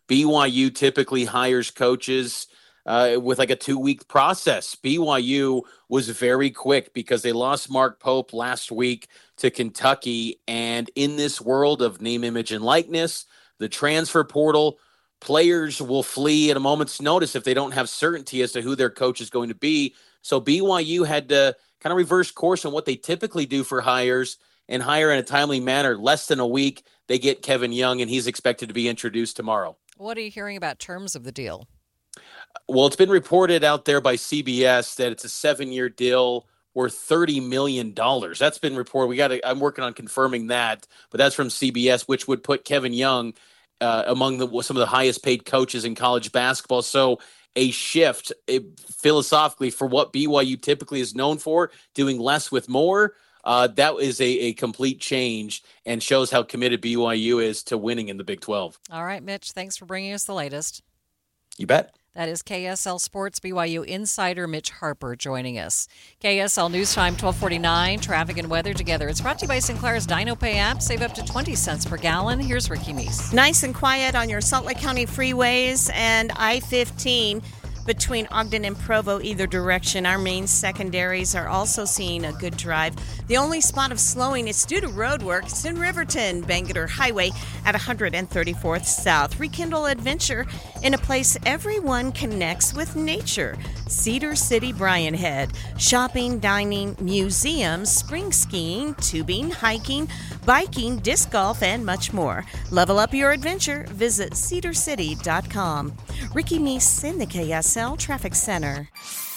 B Y U typically hires coaches uh, with like a two-week process. B Y U was very quick because they lost Mark Pope last week to Kentucky. And in this world of name, image, and likeness, the transfer portal, players will flee at a moment's notice if they don't have certainty as to who their coach is going to be. So B Y U had to kind of reverse course on what they typically do for hires and hire in a timely manner. Less than a week, they get Kevin Young, and he's expected to be introduced tomorrow. What are you hearing about terms of the deal? Well, it's been reported out there by C B S that it's a seven-year deal worth thirty million dollars. That's been reported. We got. I'm working on confirming that, but that's from C B S, which would put Kevin Young uh, among the, some of the highest-paid coaches in college basketball. So a shift it, philosophically for what B Y U typically is known for, doing less with more. Uh, that is a, a complete change and shows how committed B Y U is to winning in the Big twelve. All right, Mitch, thanks for bringing us the latest. You bet. That is K S L Sports B Y U insider Mitch Harper joining us. K S L News Time, twelve forty-nine, traffic and weather together. It's brought to you by Sinclair's DinoPay app. Save up to twenty cents per gallon. Here's Ricky Meese. Nice and quiet on your Salt Lake County freeways and I fifteen. Between Ogden and Provo, either direction. Our main secondaries are also seeing a good drive. The only spot of slowing is due to road work. It's in Riverton, Bangerter Highway at one hundred thirty-fourth South. Rekindle adventure in a place everyone connects with nature. Cedar City, Bryan Head. Shopping, dining, museums, spring skiing, tubing, hiking, biking, disc golf, and much more. Level up your adventure. Visit cedar city dot com. Ricky Meese in the K S L Traffic Center.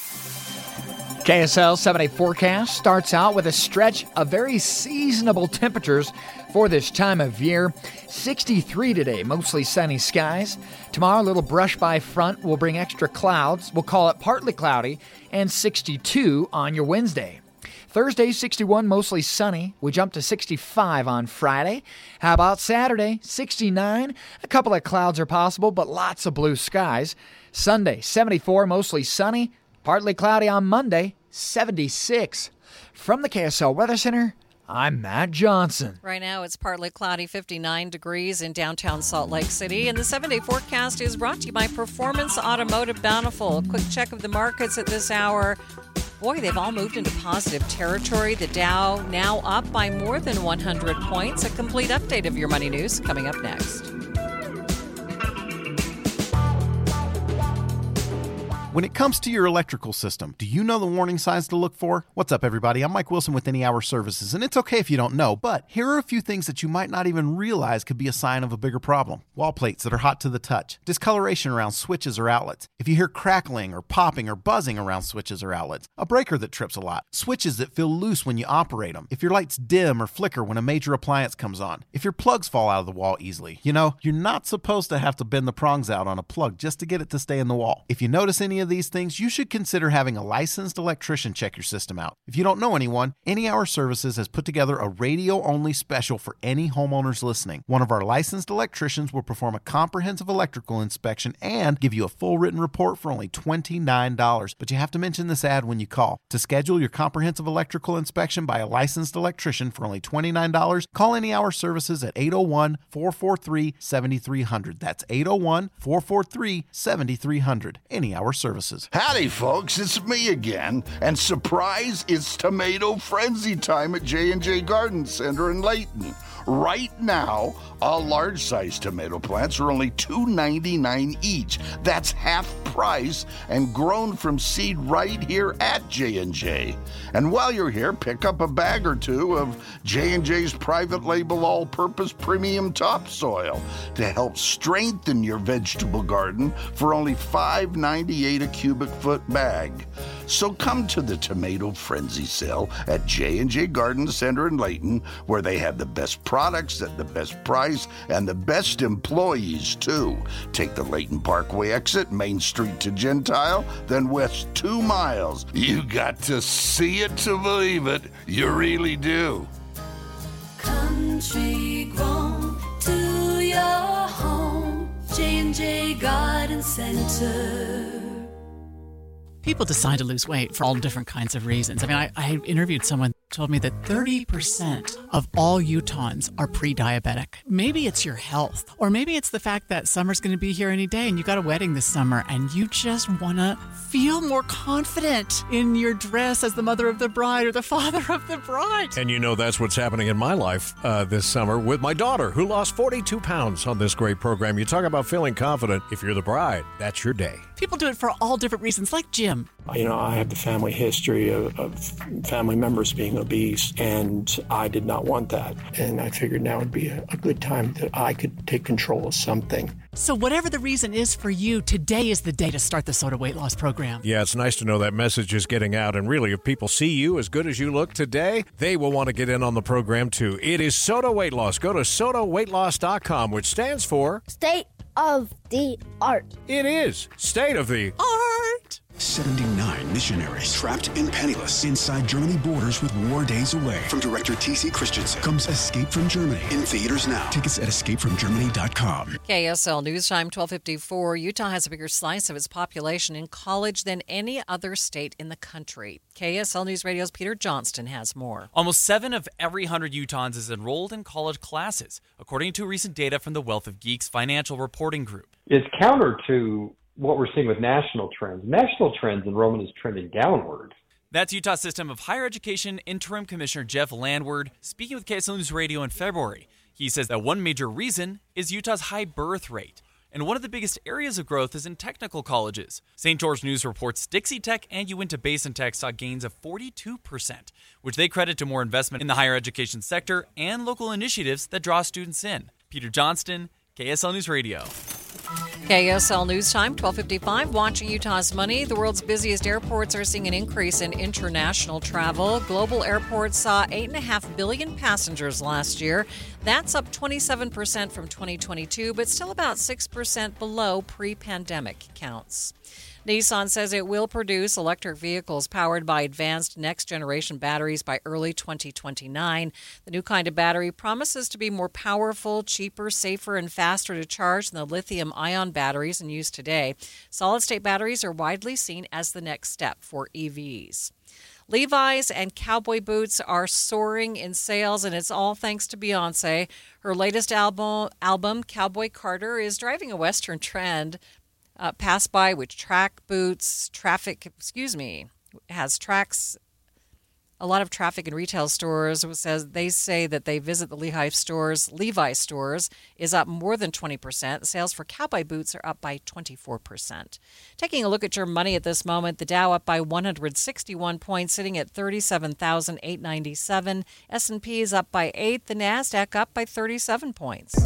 K S L seven-day forecast starts out with a stretch of very seasonable temperatures for this time of year. sixty-three today, mostly sunny skies. Tomorrow, a little brush by front will bring extra clouds. We'll call it partly cloudy, and sixty-two on your Wednesday. Thursday, sixty-one, mostly sunny. We jump to sixty-five on Friday. How about Saturday? sixty-nine. A couple of clouds are possible, but lots of blue skies. Sunday, seventy-four, mostly sunny. Partly cloudy on Monday, seventy-six. From the K S L Weather Center, I'm Matt Johnson. Right now, it's partly cloudy, fifty-nine degrees in downtown Salt Lake City. And the seven-day forecast is brought to you by Performance Automotive Bountiful. A quick check of the markets at this hour. Boy, they've all moved into positive territory. The Dow now up by more than one hundred points. A complete update of your money news coming up next. When it comes to your electrical system, do you know the warning signs to look for? What's up, everybody? I'm Mike Wilson with Any Hour Services, and it's okay if you don't know, but here are a few things that you might not even realize could be a sign of a bigger problem. Wall plates that are hot to the touch, discoloration around switches or outlets, if you hear crackling or popping or buzzing around switches or outlets, a breaker that trips a lot, switches that feel loose when you operate them, if your lights dim or flicker when a major appliance comes on, if your plugs fall out of the wall easily. You know, you're not supposed to have to bend the prongs out on a plug just to get it to stay in the wall. If you notice any of these things, you should consider having a licensed electrician check your system out. If you don't know anyone, Any Hour Services has put together a radio-only special for any homeowners listening. One of our licensed electricians will perform a comprehensive electrical inspection and give you a full written report for only twenty-nine dollars. But you have to mention this ad when you call. To schedule your comprehensive electrical inspection by a licensed electrician for only twenty-nine dollars, call Any Hour Services at eight oh one, four four three, seven three zero zero. That's eight oh one, four four three, seven three zero zero. Any Hour Services. Howdy, folks, it's me again, and surprise, it's tomato frenzy time at J and J Garden Center in Layton. Right now, all large-sized tomato plants are only two ninety-nine each. That's half price and grown from seed right here at J and J. And while you're here, pick up a bag or two of J and J's private label all-purpose premium topsoil to help strengthen your vegetable garden for only five ninety-eight a cubic foot bag. So come to the Tomato Frenzy sale at J and J Garden Center in Layton, where they have the best products at the best price and the best employees, too. Take the Layton Parkway exit, Main Street to Gentile, then west two miles. You got to see it to believe it. You really do. Country grown to your home, J and J Garden Center. People decide to lose weight for all different kinds of reasons. I mean, I, I interviewed someone told me that thirty percent of all Utahns are pre-diabetic. Maybe it's your health, or maybe it's the fact that summer's going to be here any day and you got a wedding this summer and you just want to feel more confident in your dress as the mother of the bride or the father of the bride. And you know that's what's happening in my life uh, this summer with my daughter, who lost forty-two pounds on this great program. You talk about feeling confident. If you're the bride, that's your day. People do it for all different reasons, like Jim. You know, I have the family history of, of family members being obese, and I did not want that. And I figured now would be a, a good time that I could take control of something. So whatever the reason is for you, today is the day to start the SOTA weight loss program. Yeah, it's nice to know that message is getting out. And really, if people see you as good as you look today, they will want to get in on the program too. It is SOTA Weight Loss. Go to soda weight loss dot com, which stands for State of the Art. It is State of the Art. seventy-nine missionaries trapped and penniless inside Germany borders with war days away. From director T C Christensen comes Escape from Germany, in theaters now. Tickets at escape from germany dot com. K S L News Time, twelve fifty-four. Utah has a bigger slice of its population in college than any other state in the country. K S L News Radio's Peter Johnston has more. Almost seven of every one hundred Utahns is enrolled in college classes, according to recent data from the Wealth of Geeks Financial Reporting Group. It's counter to what we're seeing with national trends. National trends, enrollment is trending downward. That's Utah System of Higher Education Interim Commissioner Jeff Landward speaking with K S L News Radio in February. He says that one major reason is Utah's high birth rate, and one of the biggest areas of growth is in technical colleges. Saint George News reports Dixie Tech and Uinta Basin Tech saw gains of forty-two percent, which they credit to more investment in the higher education sector and local initiatives that draw students in. Peter Johnston, K S L News Radio. K S L News Time, twelve fifty-five. Watching Utah's money. The world's busiest airports are seeing an increase in international travel. Global airports saw eight point five billion passengers last year. That's up twenty-seven percent from twenty twenty-two, but still about six percent below pre-pandemic counts. Nissan says it will produce electric vehicles powered by advanced next-generation batteries by early twenty twenty-nine. The new kind of battery promises to be more powerful, cheaper, safer, and faster to charge than the lithium-ion batteries in use today. Solid-state batteries are widely seen as the next step for E Vs. Levi's and cowboy boots are soaring in sales, and it's all thanks to Beyonce. Her latest album, album Cowboy Carter, is driving a Western trend. Uh, pass by with track boots, traffic, excuse me, has tracks, a lot of traffic in retail stores. It says they say that they visit the Levi stores, Levi stores is up more than twenty percent. Sales for cowboy boots are up by twenty-four percent. Taking a look at your money at this moment, the Dow up by one hundred sixty-one points, sitting at thirty-seven thousand eight hundred ninety-seven. S and P is up by eight. The NASDAQ up by thirty-seven points.